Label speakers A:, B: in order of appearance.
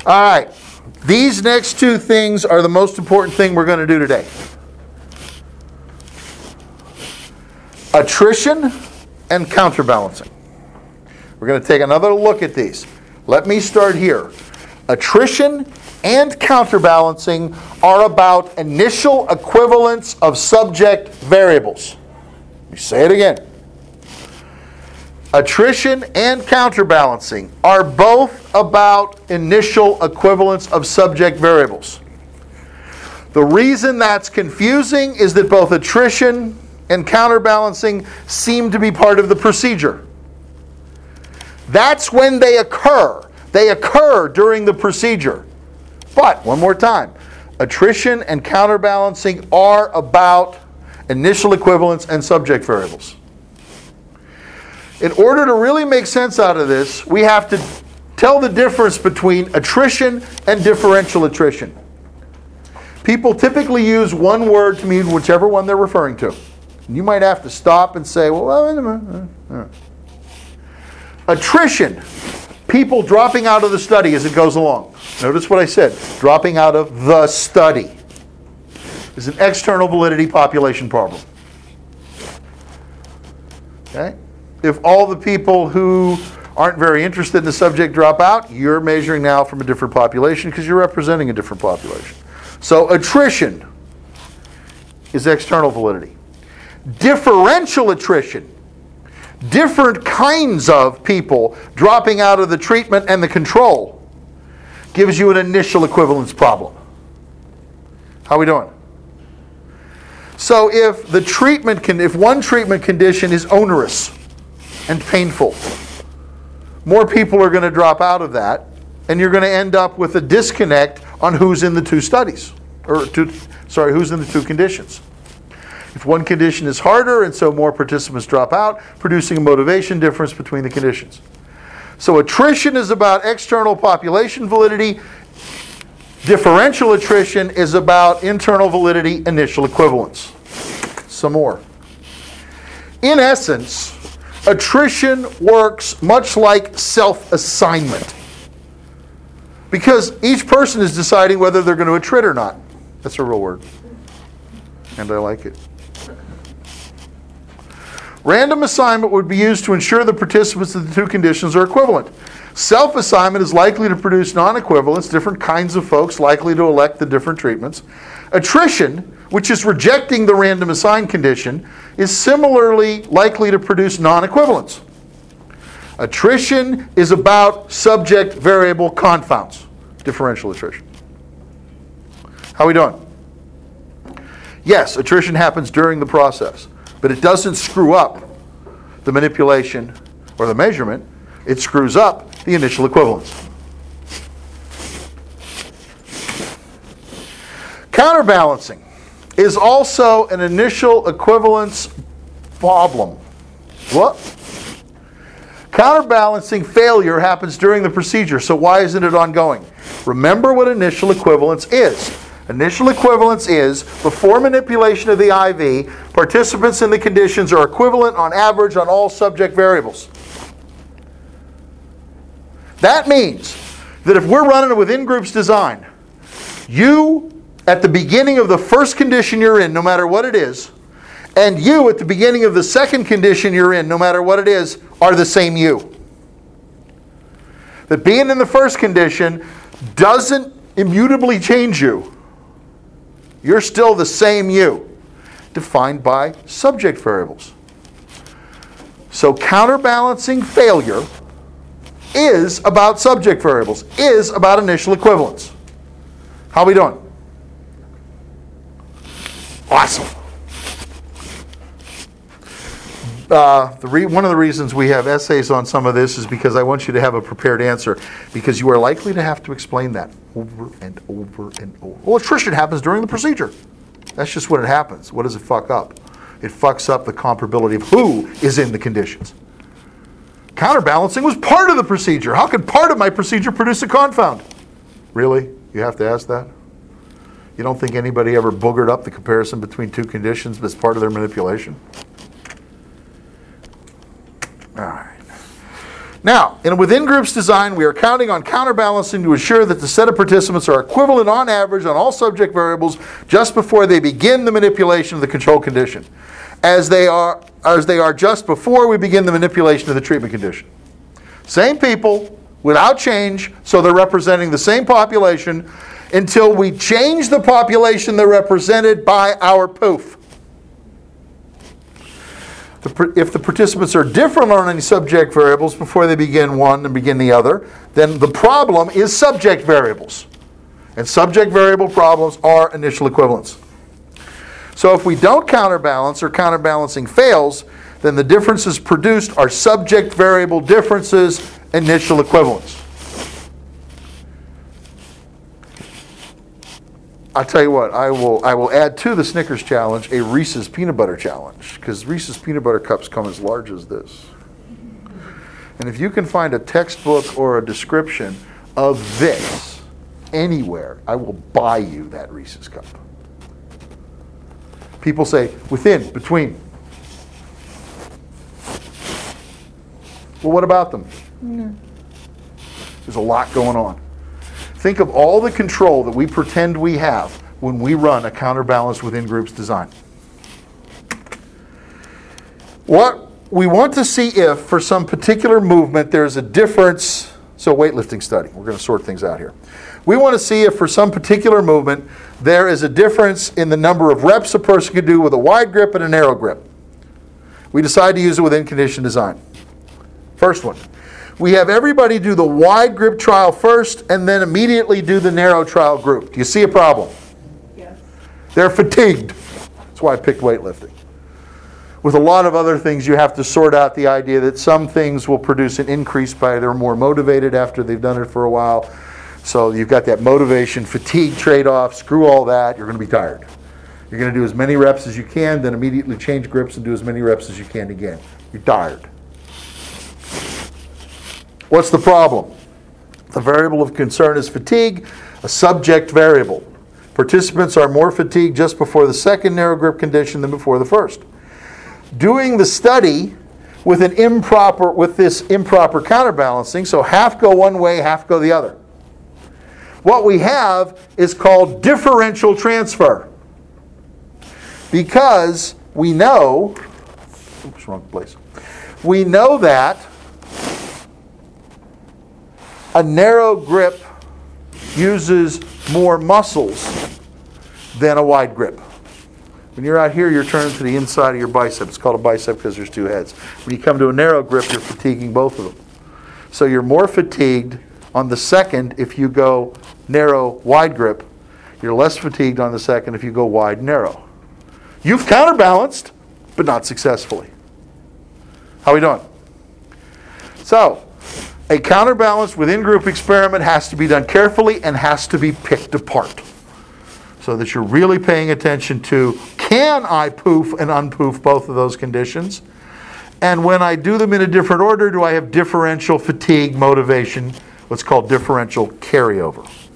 A: All right. These next two things are the most important thing we're going to do today. Attrition and counterbalancing. We're going to take another look at these. Let me start here. Attrition and counterbalancing are about initial equivalence of subject variables. Let me say it again. Attrition and counterbalancing are both about initial equivalence of subject variables. The reason that's confusing is that both attrition and counterbalancing seem to be part of the procedure. That's when they occur. They occur during the procedure. But, one more time, attrition and counterbalancing are about initial equivalence and subject variables. In order to really make sense out of this, we have to tell the difference between attrition and differential attrition. People typically use one word to mean whichever one they're referring to. And you might have to stop and say, well, wait a minute. Attrition, people dropping out of the study as it goes along. Notice what I said, dropping out of the study is an external validity population problem. Okay? If all the people who aren't very interested in the subject drop out, you're measuring now from a different population because you're representing a different population. So attrition is external validity. Differential attrition, different kinds of people dropping out of the treatment and the control, gives you an initial equivalence problem. How are we doing? So if one treatment condition is onerous and painful, more people are going to drop out of that, and you're going to end up with a disconnect on who's in the two studies, who's in the two conditions. If one condition is harder and so more participants drop out, producing a motivation difference between the conditions. So attrition is about external population validity. Differential attrition is about internal validity, initial equivalence. Some more. In essence, attrition works much like self-assignment. Because each person is deciding whether they're going to attrit or not. That's a real word. And I like it. Random assignment would be used to ensure the participants of the two conditions are equivalent. Self-assignment is likely to produce non-equivalence, different kinds of folks likely to elect the different treatments. Attrition, which is rejecting the random assigned condition, is similarly likely to produce non-equivalence. Attrition is about subject variable confounds, differential attrition. How are we doing? Yes, attrition happens during the process, but it doesn't screw up the manipulation or the measurement. It screws up the initial equivalence. Counterbalancing is also an initial equivalence problem. What? Counterbalancing failure happens during the procedure, so why isn't it ongoing? Remember what initial equivalence is. Initial equivalence is, before manipulation of the IV, participants in the conditions are equivalent on average on all subject variables. That means that if we're running a within groups design, you at the beginning of the first condition you're in, no matter what it is, and you at the beginning of the second condition you're in, no matter what it is, are the same you. That being in the first condition doesn't immutably change you. You're still the same you, defined by subject variables. So counterbalancing failure is about subject variables, is about initial equivalence. How are we doing? Awesome. One of the reasons we have essays on some of this is because I want you to have a prepared answer, because you are likely to have to explain that over and over and over. Well, attrition happens during the procedure. That's just what it happens. What does it fuck up? It fucks up the comparability of who is in the conditions. Counterbalancing was part of the procedure. How could part of my procedure produce a confound? Really? You have to ask that? You don't think anybody ever boogered up the comparison between two conditions as part of their manipulation? All right. Now, in a within groups design, we are counting on counterbalancing to assure that the set of participants are equivalent on average on all subject variables just before they begin the manipulation of the control condition, as they are just before we begin the manipulation of the treatment condition. Same people, without change, so they're representing the same population until we change the population they're represented by our POOF. If the participants are different on any subject variables before they begin one and begin the other, then the problem is subject variables. And subject variable problems are initial equivalence. So if we don't counterbalance or counterbalancing fails, then the differences produced are subject variable differences, initial equivalence. I'll tell you what, I will add to the Snickers challenge a Reese's peanut butter challenge, because Reese's peanut butter cups come as large as this. And if you can find a textbook or a description of this anywhere, I will buy you that Reese's cup. People say, within, between. Well, what about them? There's a lot going on. Think of all the control that we pretend we have when we run a counterbalanced within groups design. What we want to see if, for some particular movement, there's a difference. So weightlifting study. We're going to sort things out here. We want to see if, for some particular movement, there is a difference in the number of reps a person can do with a wide grip and a narrow grip. We decide to use it within condition design. First one. We have everybody do the wide grip trial first and then immediately do the narrow trial group. Do you see a problem?
B: Yes.
A: They're fatigued. That's why I picked weightlifting. With a lot of other things, you have to sort out the idea that some things will produce an increase by they're more motivated after they've done it for a while. So you've got that motivation, fatigue trade-off, screw all that, you're going to be tired. You're going to do as many reps as you can, then immediately change grips and do as many reps as you can again. You're tired. What's the problem? The variable of concern is fatigue, a subject variable. Participants are more fatigued just before the second narrow grip condition than before the first. Doing the study with this improper counterbalancing, so half go one way, half go the other. What we have is called differential transfer. Because we know, oops, wrong place. We know that a narrow grip uses more muscles than a wide grip. When you're out here, you're turning to the inside of your bicep. It's called a bicep because there's two heads. When you come to a narrow grip, you're fatiguing both of them. So you're more fatigued on the second if you go narrow, wide grip. You're less fatigued on the second if you go wide, narrow. You've counterbalanced, but not successfully. How are we doing? So, a counterbalanced within group experiment has to be done carefully and has to be picked apart. So that you're really paying attention to, can I poof and unpoof both of those conditions? And when I do them in a different order, do I have differential fatigue motivation, what's called differential carryover?